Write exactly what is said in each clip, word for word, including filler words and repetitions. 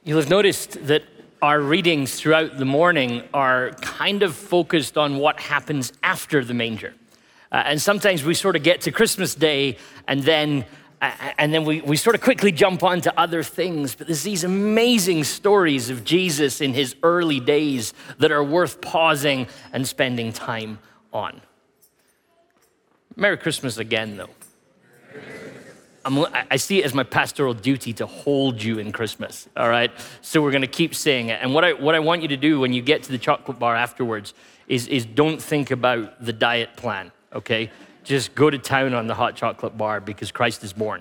You'll have noticed that our readings throughout the morning are kind of focused on what happens after the manger. Uh, and sometimes we sort of get to Christmas Day and then uh, and then we, we sort of quickly jump on to other things. But there's these amazing stories of Jesus in his early days that are worth pausing and spending time on. Merry Christmas again, though. I'm, I see it as my pastoral duty to hold you in Christmas, all right? So we're gonna keep saying it. And what I what I want you to do when you get to the chocolate bar afterwards is, is don't think about the diet plan, okay? Just go to town on the hot chocolate bar because Christ is born.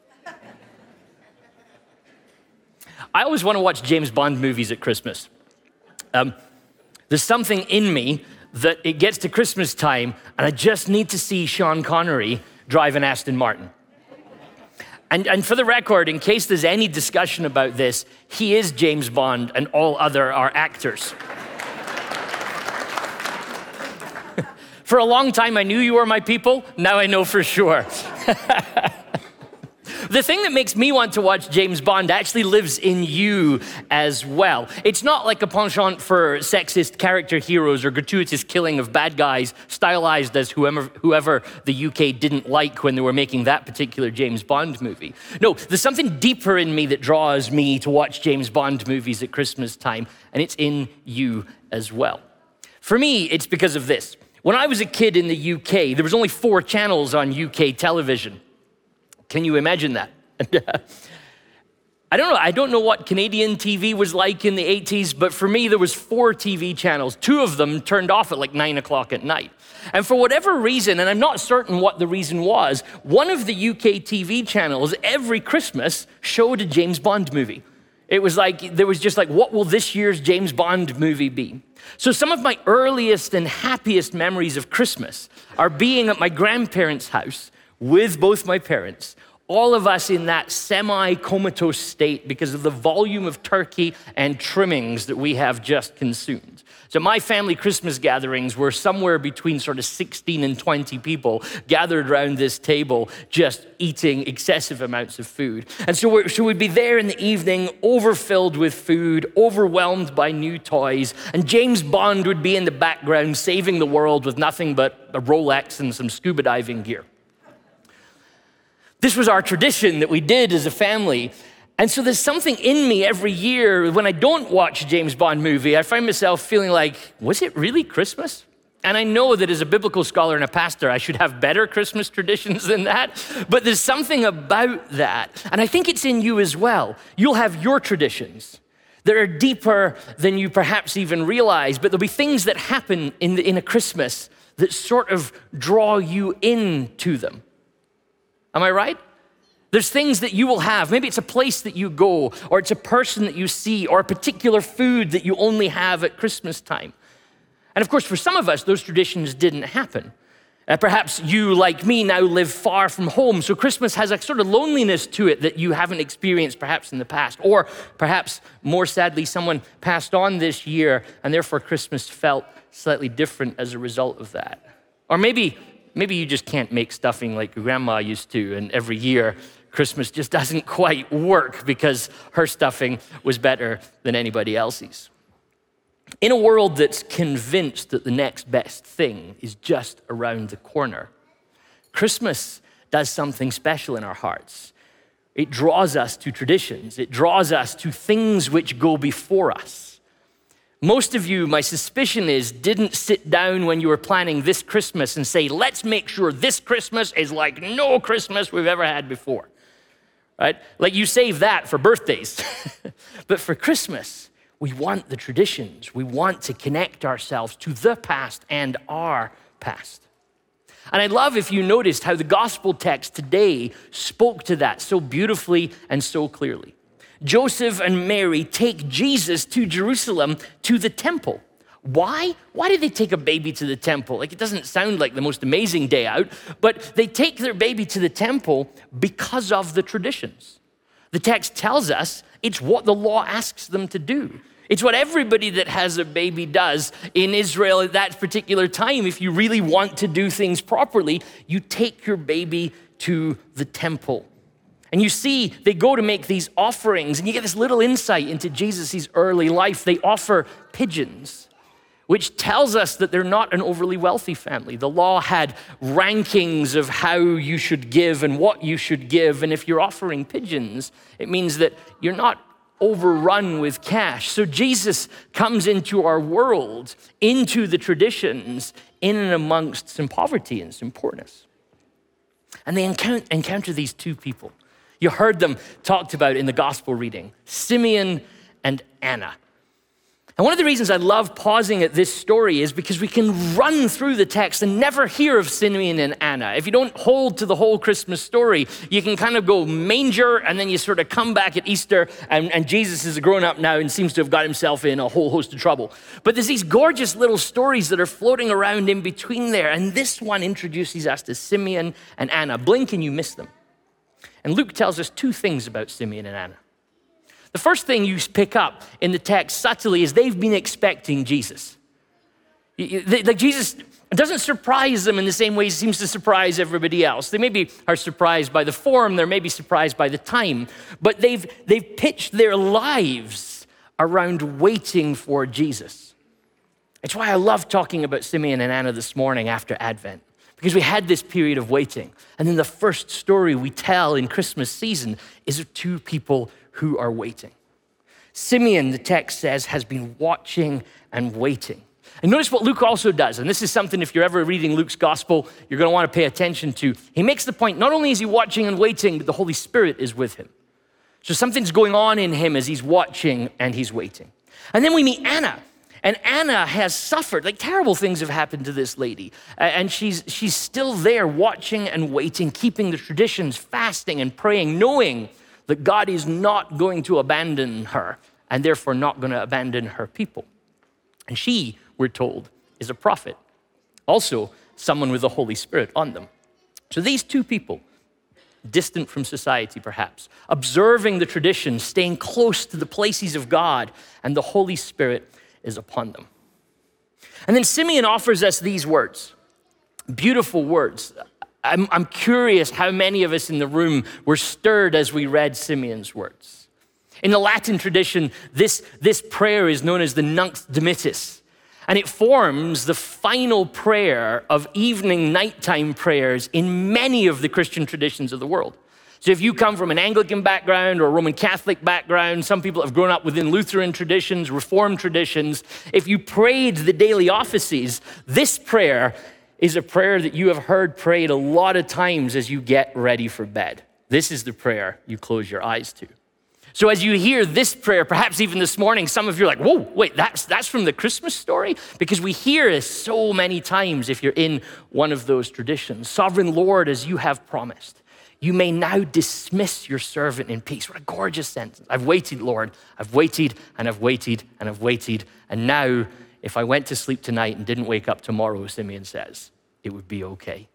I always wanna watch James Bond movies at Christmas. Um, there's something in me that it gets to Christmas time and I just need to see Sean Connery drive an Aston Martin. And, and for the record, in case there's any discussion about this, he is James Bond and all other are actors. For a long time, I knew you were my people. Now I know for sure. The thing that makes me want to watch James Bond actually lives in you as well. It's not like a penchant for sexist character heroes or gratuitous killing of bad guys stylized as whoever, whoever the U K didn't like when they were making that particular James Bond movie. No, there's something deeper in me that draws me to watch James Bond movies at Christmas time, and it's in you as well. For me, it's because of this. When I was a kid in the U K, there was only four channels on U K television. Can you imagine that? I don't know. I don't know what Canadian T V was like in the eighties, but for me, there was four T V channels. Two of them turned off at like nine o'clock at night. And for whatever reason, and I'm not certain what the reason was, one of the U K T V channels every Christmas showed a James Bond movie. It was like, there was just like, what will this year's James Bond movie be? So some of my earliest and happiest memories of Christmas are being at my grandparents' house with both my parents, all of us in that semi-comatose state because of the volume of turkey and trimmings that we have just consumed. So my family Christmas gatherings were somewhere between sort of sixteen and twenty people gathered around this table just eating excessive amounts of food. And so, we're, so we'd be there in the evening, overfilled with food, overwhelmed by new toys, and James Bond would be in the background saving the world with nothing but a Rolex and some scuba diving gear. This was our tradition that we did as a family. And so there's something in me every year when I don't watch a James Bond movie, I find myself feeling like, was it really Christmas? And I know that as a biblical scholar and a pastor, I should have better Christmas traditions than that. But there's something about that. And I think it's in you as well. You'll have your traditions that are deeper than you perhaps even realize, but there'll be things that happen in, the, in a Christmas that sort of draw you into them. Am I right? There's things that you will have. Maybe it's a place that you go, or it's a person that you see, or a particular food that you only have at Christmas time. And of course, for some of us, those traditions didn't happen. Uh, perhaps you, like me, now live far from home, so Christmas has a sort of loneliness to it that you haven't experienced perhaps in the past. Or perhaps, more sadly, someone passed on this year, and therefore Christmas felt slightly different as a result of that. Or maybe Maybe you just can't make stuffing like your grandma used to, and every year Christmas just doesn't quite work because her stuffing was better than anybody else's. In a world that's convinced that the next best thing is just around the corner, Christmas does something special in our hearts. It draws us to traditions. It draws us to things which go before us. Most of you, my suspicion is, didn't sit down when you were planning this Christmas and say, let's make sure this Christmas is like no Christmas we've ever had before, right? Like you save that for birthdays. But for Christmas, we want the traditions. We want to connect ourselves to the past and our past. And I'd love if you noticed how the gospel text today spoke to that so beautifully and so clearly. Joseph and Mary take Jesus to Jerusalem, to the temple. Why? Why did they take a baby to the temple? Like, it doesn't sound like the most amazing day out, but they take their baby to the temple because of the traditions. The text tells us it's what the law asks them to do. It's what everybody that has a baby does in Israel at that particular time. If you really want to do things properly, you take your baby to the temple. And you see, they go to make these offerings, and you get this little insight into Jesus' early life. They offer pigeons, which tells us that they're not an overly wealthy family. The law had rankings of how you should give and what you should give. And if you're offering pigeons, it means that you're not overrun with cash. So Jesus comes into our world, into the traditions, in and amongst some poverty and some poorness. And they encounter, encounter these two people. You heard them talked about in the gospel reading, Simeon and Anna. And one of the reasons I love pausing at this story is because we can run through the text and never hear of Simeon and Anna. If you don't hold to the whole Christmas story, you can kind of go manger, and then you sort of come back at Easter, and, and Jesus is a grown-up now and seems to have got himself in a whole host of trouble. But there's these gorgeous little stories that are floating around in between there, and this one introduces us to Simeon and Anna. Blink and you miss them. And Luke tells us two things about Simeon and Anna. The first thing you pick up in the text subtly is they've been expecting Jesus. Like Jesus doesn't surprise them in the same way he seems to surprise everybody else. They maybe are surprised by the form, they're maybe surprised by the time, but they've, they've pitched their lives around waiting for Jesus. It's why I love talking about Simeon and Anna this morning after Advent, because we had this period of waiting. And then the first story we tell in Christmas season is of two people who are waiting. Simeon, the text says, has been watching and waiting. And notice what Luke also does, and this is something if you're ever reading Luke's gospel, you're gonna wanna pay attention to. He makes the point, not only is he watching and waiting, but the Holy Spirit is with him. So something's going on in him as he's watching and he's waiting. And then we meet Anna. And Anna has suffered, like terrible things have happened to this lady. And she's, she's still there watching and waiting, keeping the traditions, fasting and praying, knowing that God is not going to abandon her and therefore not going to abandon her people. And she, we're told, is a prophet. Also, someone with the Holy Spirit on them. So these two people, distant from society perhaps, observing the traditions, staying close to the places of God, and the Holy Spirit is upon them. And then Simeon offers us these words, beautiful words. I'm, I'm curious how many of us in the room were stirred as we read Simeon's words. In the Latin tradition, this, this prayer is known as the Nunc Dimittis, and it forms the final prayer of evening, nighttime prayers in many of the Christian traditions of the world. So if you come from an Anglican background or a Roman Catholic background, some people have grown up within Lutheran traditions, Reformed traditions, if you prayed the daily offices, this prayer is a prayer that you have heard prayed a lot of times as you get ready for bed. This is the prayer you close your eyes to. So as you hear this prayer, perhaps even this morning, some of you are like, whoa, wait, that's, that's from the Christmas story? Because we hear this so many times if you're in one of those traditions. Sovereign Lord, as you have promised, you may now dismiss your servant in peace. What a gorgeous sentence. I've waited, Lord. I've waited and I've waited and I've waited. And now, if I went to sleep tonight and didn't wake up tomorrow, Simeon says, it would be okay.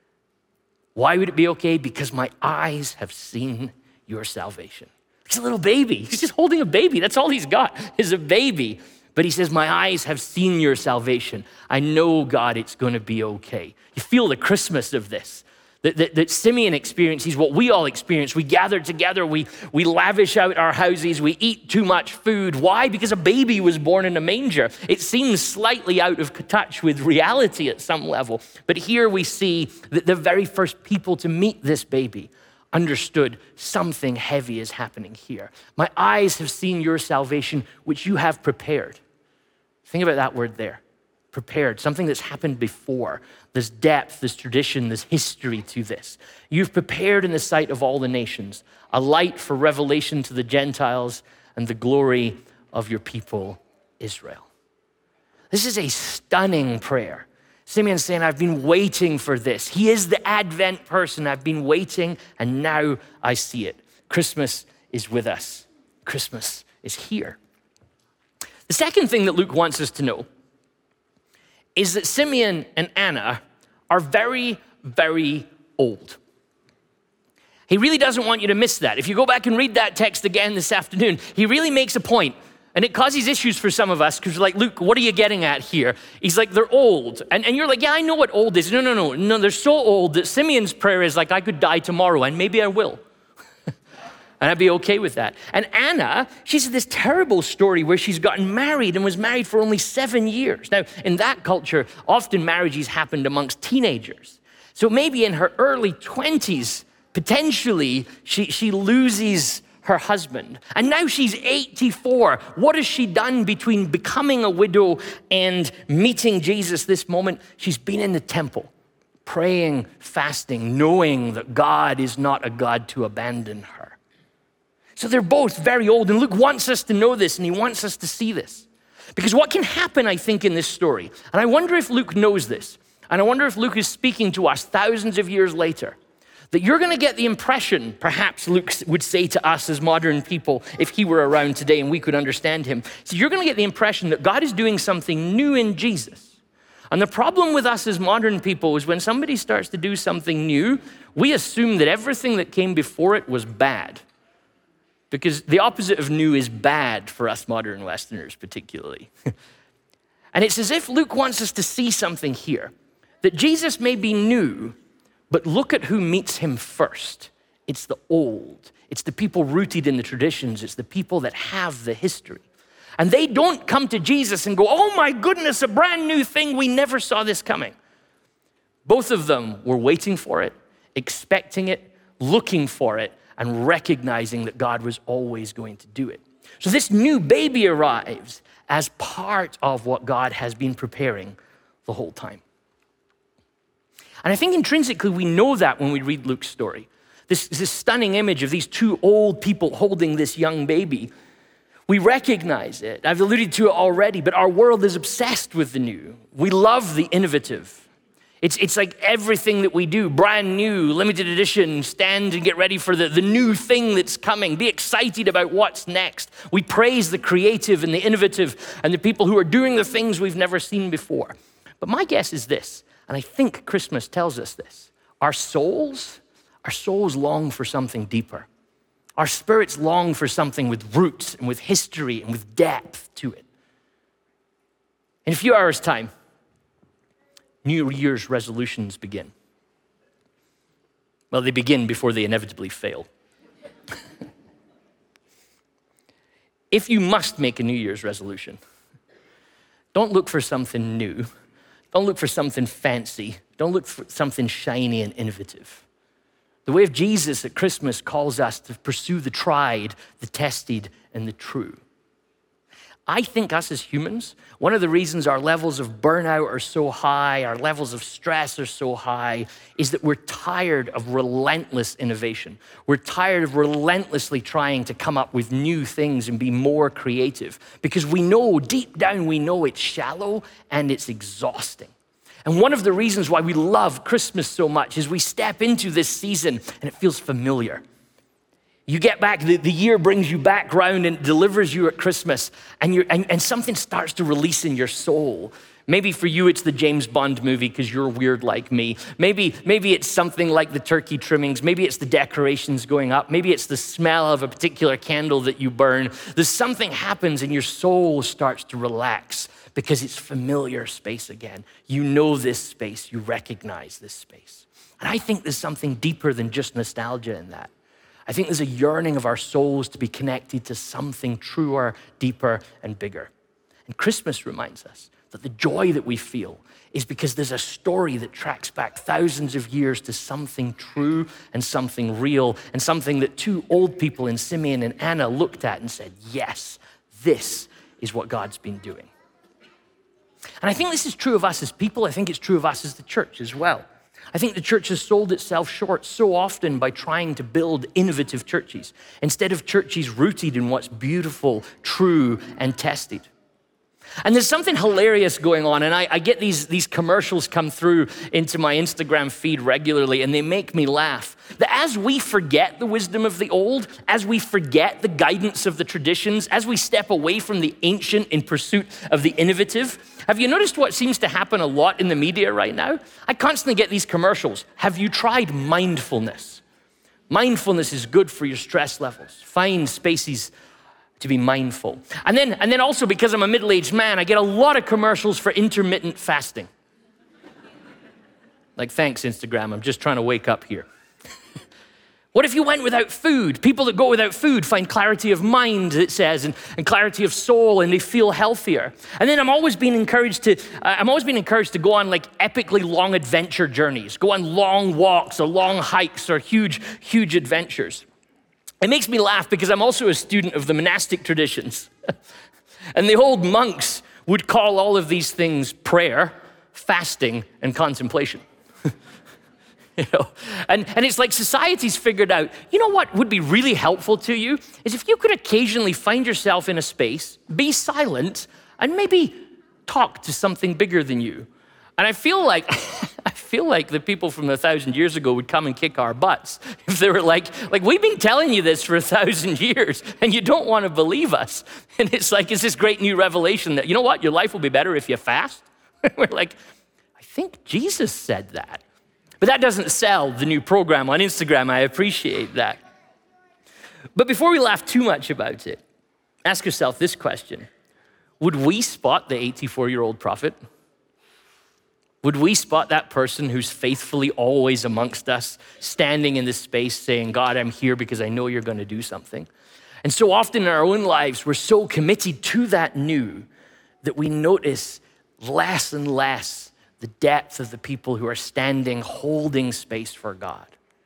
Why would it be okay? Because my eyes have seen your salvation. He's a little baby. He's just holding a baby. That's all he's got is a baby. But he says, my eyes have seen your salvation. I know, God, it's going to be okay. You feel the Christmas of this. That, that, that Simeon experiences what we all experience. We gather together, we, we lavish out our houses, we eat too much food. Why? Because a baby was born in a manger. It seems slightly out of touch with reality at some level. But here we see that the very first people to meet this baby understood something heavy is happening here. My eyes have seen your salvation, which you have prepared. Think about that word there. Prepared, something that's happened before. There's depth, there's tradition, there's history to this. You've prepared in the sight of all the nations, a light for revelation to the Gentiles and the glory of your people, Israel. This is a stunning prayer. Simeon's saying, I've been waiting for this. He is the Advent person. I've been waiting, and now I see it. Christmas is with us. Christmas is here. The second thing that Luke wants us to know is that Simeon and Anna are very, very old. He really doesn't want you to miss that. If you go back and read that text again this afternoon, he really makes a point, and it causes issues for some of us because we're like, Luke, what are you getting at here? He's like, they're old. And, and you're like, yeah, I know what old is. No, no, no, no, they're so old that Simeon's prayer is like, I could die tomorrow, and maybe I will. And I'd be okay with that. And Anna, she's this terrible story where she's gotten married and was married for only seven years. Now, in that culture, often marriages happened amongst teenagers. So maybe in her early twenties, potentially, she, she loses her husband. And now she's eighty-four. What has she done between becoming a widow and meeting Jesus this moment? She's been in the temple, praying, fasting, knowing that God is not a God to abandon her. So they're both very old, and Luke wants us to know this, and he wants us to see this. Because what can happen, I think, in this story, and I wonder if Luke knows this, and I wonder if Luke is speaking to us thousands of years later, that you're gonna get the impression, perhaps Luke would say to us as modern people, if he were around today and we could understand him. So you're gonna get the impression that God is doing something new in Jesus. And the problem with us as modern people is when somebody starts to do something new, we assume that everything that came before it was bad. Because the opposite of new is bad for us modern Westerners particularly. And it's as if Luke wants us to see something here, that Jesus may be new, but look at who meets him first. It's the old. It's the people rooted in the traditions. It's the people that have the history. And they don't come to Jesus and go, oh my goodness, a brand new thing. We never saw this coming. Both of them were waiting for it, expecting it, looking for it, and recognizing that God was always going to do it. So this new baby arrives as part of what God has been preparing the whole time. And I think intrinsically we know that when we read Luke's story. This, this stunning image of these two old people holding this young baby. We recognize it. I've alluded to it already, but our world is obsessed with the new. We love the innovative. It's, it's like everything that we do, brand new, limited edition, stand and get ready for the, the new thing that's coming. Be excited about what's next. We praise the creative and the innovative and the people who are doing the things we've never seen before. But my guess is this, and I think Christmas tells us this. Our souls, our souls long for something deeper. Our spirits long for something with roots and with history and with depth to it. In a few hours' time, New Year's resolutions begin. Well, they begin before they inevitably fail. If you must make a New Year's resolution, don't look for something new. Don't look for something fancy. Don't look for something shiny and innovative. The way of Jesus at Christmas calls us to pursue the tried, the tested, and the true. I think us as humans, one of the reasons our levels of burnout are so high, our levels of stress are so high, is that we're tired of relentless innovation. We're tired of relentlessly trying to come up with new things and be more creative because we know, deep down, we know it's shallow and it's exhausting. And one of the reasons why we love Christmas so much is we step into this season and it feels familiar. You get back, the, the year brings you back round and delivers you at Christmas, and, you're, and, and something starts to release in your soul. Maybe for you, it's the James Bond movie because you're weird like me. Maybe, maybe it's something like the turkey trimmings. Maybe it's the decorations going up. Maybe it's the smell of a particular candle that you burn. There's something happens and your soul starts to relax because it's familiar space again. You know this space. You recognize this space. And I think there's something deeper than just nostalgia in that. I think there's a yearning of our souls to be connected to something truer, deeper, and bigger. And Christmas reminds us that the joy that we feel is because there's a story that tracks back thousands of years to something true and something real and something that two old people in Simeon and Anna looked at and said, yes, this is what God's been doing. And I think this is true of us as people. I think it's true of us as the church as well. I think the church has sold itself short so often by trying to build innovative churches instead of churches rooted in what's beautiful, true, and tested. And there's something hilarious going on, and I, I get these, these commercials come through into my Instagram feed regularly, and they make me laugh. That as we forget the wisdom of the old, as we forget the guidance of the traditions, as we step away from the ancient in pursuit of the innovative, have you noticed what seems to happen a lot in the media right now? I constantly get these commercials. Have you tried mindfulness? Mindfulness is good for your stress levels. Find spaces to be mindful. And then, and then also because I'm a middle-aged man, I get a lot of commercials for intermittent fasting. Like, thanks, Instagram, I'm just trying to wake up here. What if you went without food? People that go without food find clarity of mind, it says, and, and clarity of soul, and they feel healthier. And then I'm always being encouraged to, uh, I'm always being encouraged to go on like epically long adventure journeys, go on long walks or long hikes or huge, huge adventures. It makes me laugh because I'm also a student of the monastic traditions. And the old monks would call all of these things prayer, fasting, and contemplation. You know, and, and it's like society's figured out, you know what would be really helpful to you is if you could occasionally find yourself in a space, be silent, and maybe talk to something bigger than you. And I feel like, I feel like the people from a thousand years ago would come and kick our butts if they were like, like we've been telling you this for a thousand years and you don't want to believe us. And it's like, it's this great new revelation that, you know what, your life will be better if you fast. We're like, I think Jesus said that. But that doesn't sell the new program on Instagram. I appreciate that. But before we laugh too much about it, ask yourself this question. Would we spot the eighty-four-year-old prophet? Would we spot that person who's faithfully always amongst us, standing in this space saying, God, I'm here because I know you're going to do something? And so often in our own lives, we're so committed to that new that we notice less and less the depth of the people who are standing, holding space for God.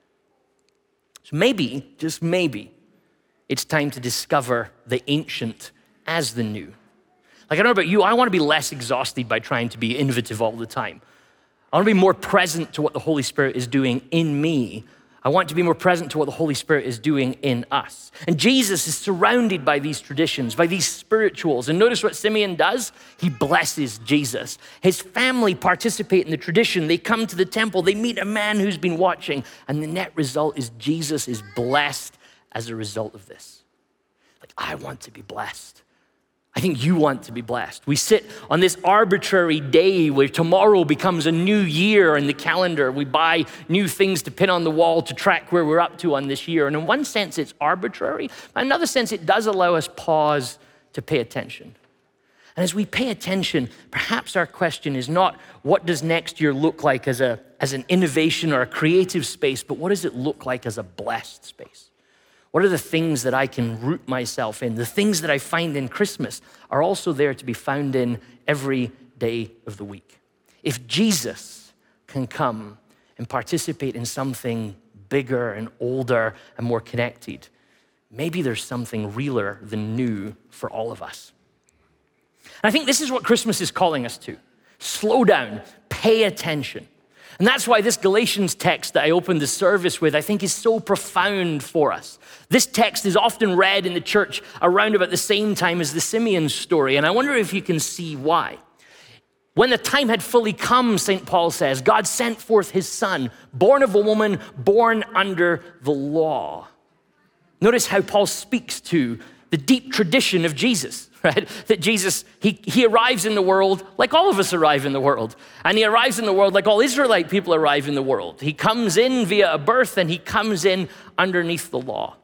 So maybe, just maybe, it's time to discover the ancient as the new. Like, I don't know about you, I want to be less exhausted by trying to be innovative all the time. I want to be more present to what the Holy Spirit is doing in me. I want to be more present to what the Holy Spirit is doing in us. And Jesus is surrounded by these traditions, by these spirituals. And notice what Simeon does. He blesses Jesus. His family participate in the tradition. They come to the temple. They meet a man who's been watching. And the net result is Jesus is blessed as a result of this. Like, I want to be blessed. I think you want to be blessed. We sit on this arbitrary day where tomorrow becomes a new year in the calendar. We buy new things to pin on the wall to track where we're up to on this year. And in one sense, it's arbitrary. In another sense, it does allow us pause to pay attention. And as we pay attention, perhaps our question is not what does next year look like as, a, as an innovation or a creative space, but what does it look like as a blessed space? What are the things that I can root myself in? The things that I find in Christmas are also there to be found in every day of the week. If Jesus can come and participate in something bigger and older and more connected, maybe there's something realer than new for all of us. And I think this is what Christmas is calling us to. Slow down, pay attention. And that's why this Galatians text that I opened the service with, I think is so profound for us. This text is often read in the church around about the same time as the Simeon story, and I wonder if you can see why. When the time had fully come, Saint Paul says, God sent forth his son, born of a woman, born under the law. Notice how Paul speaks to the deep tradition of Jesus, right? That Jesus, he, he arrives in the world like all of us arrive in the world. And he arrives in the world like all Israelite people arrive in the world. He comes in via a birth and he comes in underneath the law.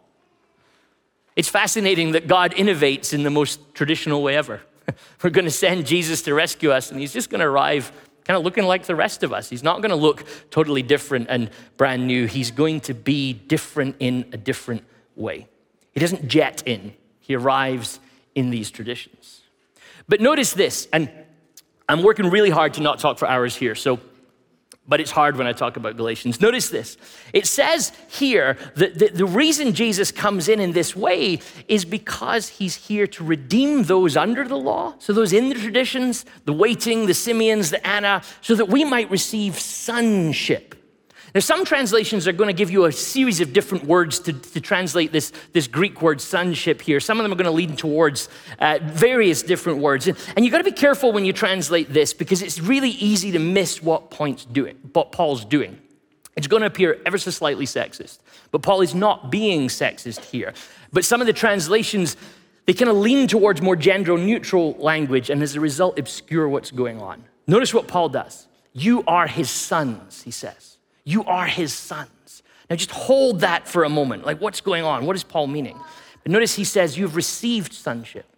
It's fascinating that God innovates in the most traditional way ever. We're going to send Jesus to rescue us and he's just going to arrive kind of looking like the rest of us. He's not going to look totally different and brand new. He's going to be different in a different way. He doesn't jet in. He arrives in these traditions. But notice this, and I'm working really hard to not talk for hours here, so, but it's hard when I talk about Galatians. Notice this. It says here that the, the reason Jesus comes in in this way is because he's here to redeem those under the law, so those in the traditions, the waiting, the Simeons, the Anna, so that we might receive sonship. Now, some translations are going to give you a series of different words to, to translate this, this Greek word sonship here. Some of them are going to lead towards uh, various different words. And, and you've got to be careful when you translate this because it's really easy to miss what point's doing, what Paul's doing. It's going to appear ever so slightly sexist, but Paul is not being sexist here. But some of the translations, they kind of lean towards more gender-neutral language and as a result obscure what's going on. Notice what Paul does. You are his sons, he says. You are his sons. Now just hold that for a moment. Like what's going on? What is Paul meaning? But notice he says you've received sonship.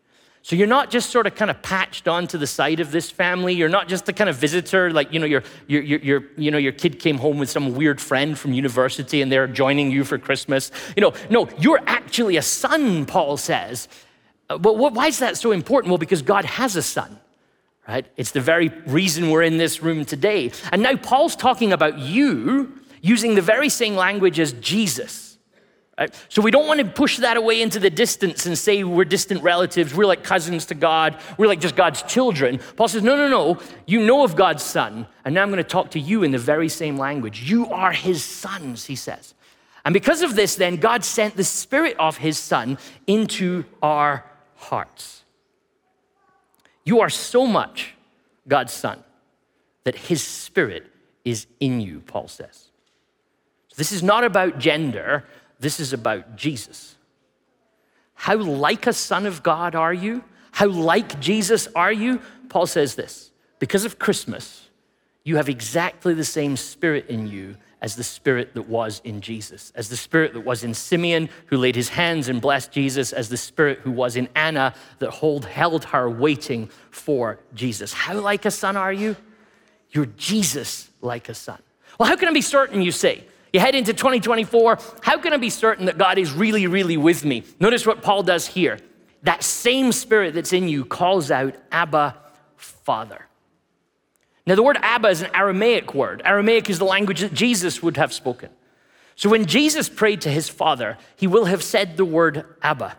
So you're not just sort of kind of patched onto the side of this family. You're not just the kind of visitor, like, you know, your, your, your, your, you know, your kid came home with some weird friend from university and they're joining you for Christmas. You know, no, you're actually a son, Paul says. Uh, but why is that so important? Well, because God has a son, right? It's the very reason we're in this room today. And now Paul's talking about you using the very same language as Jesus. Right? So we don't want to push that away into the distance and say we're distant relatives, we're like cousins to God, we're like just God's children. Paul says, no, no, no, you know of God's son, and now I'm going to talk to you in the very same language. You are his sons, he says. And because of this, then, God sent the Spirit of his Son into our hearts. You are so much God's son that his Spirit is in you, Paul says. So this is not about gender. This is about Jesus. How like a son of God are you? How like Jesus are you? Paul says this, because of Christmas, you have exactly the same Spirit in you as the Spirit that was in Jesus, as the Spirit that was in Simeon, who laid his hands and blessed Jesus, as the Spirit who was in Anna that hold, held her waiting for Jesus. How like a son are you? You're Jesus like a son. Well, how can I be certain, you say? You head into twenty twenty-four, how can I be certain that God is really, really with me? Notice what Paul does here. That same Spirit that's in you calls out, Abba, Father. Now, the word Abba is an Aramaic word. Aramaic is the language that Jesus would have spoken. So when Jesus prayed to his Father, he will have said the word Abba.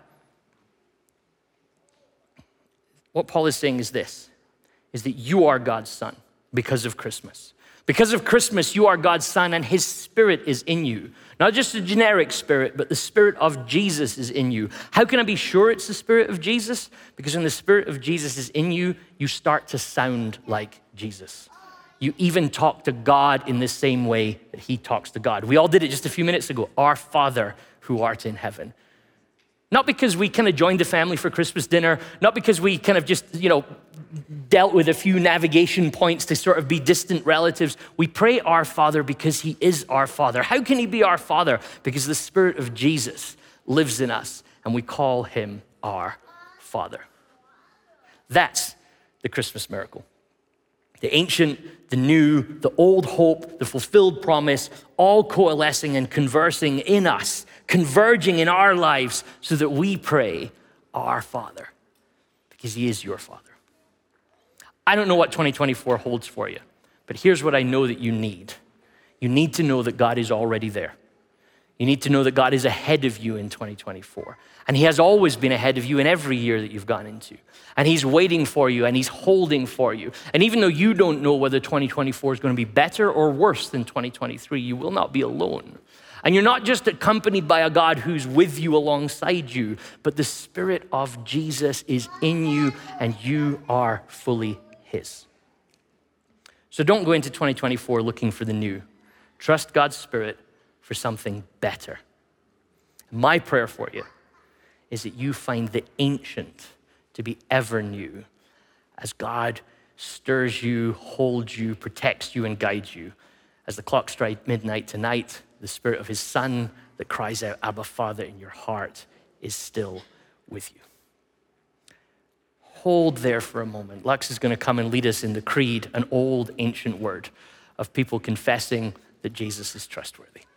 What Paul is saying is this, is that you are God's son because of Christmas. Because of Christmas, you are God's son and his Spirit is in you. Not just a generic spirit, but the Spirit of Jesus is in you. How can I be sure it's the Spirit of Jesus? Because when the Spirit of Jesus is in you, you start to sound like Jesus. You even talk to God in the same way that he talks to God. We all did it just a few minutes ago. Our Father who art in heaven. Not because we kind of joined the family for Christmas dinner, not because we kind of just, you know, dealt with a few navigation points to sort of be distant relatives. We pray our Father because he is our Father. How can he be our Father? Because the Spirit of Jesus lives in us and we call him our Father. That's the Christmas miracle. The ancient, the new, the old hope, the fulfilled promise, all coalescing and conversing in us, converging in our lives so that we pray our Father because he is your Father. I don't know what twenty twenty-four holds for you, but here's what I know that you need. You need to know that God is already there. You need to know that God is ahead of you in twenty twenty-four. And he has always been ahead of you in every year that you've gone into. And he's waiting for you and he's holding for you. And even though you don't know whether twenty twenty-four is going to be better or worse than twenty twenty-three, you will not be alone. And you're not just accompanied by a God who's with you alongside you, but the Spirit of Jesus is in you and you are fully his. So don't go into twenty twenty-four looking for the new. Trust God's Spirit for something better. My prayer for you is that you find the ancient to be ever new as God stirs you, holds you, protects you, and guides you. As the clock strikes midnight tonight, the Spirit of his Son that cries out, Abba, Father, in your heart is still with you. Hold there for a moment. Lux is going to come and lead us in the creed, an old ancient word of people confessing that Jesus is trustworthy.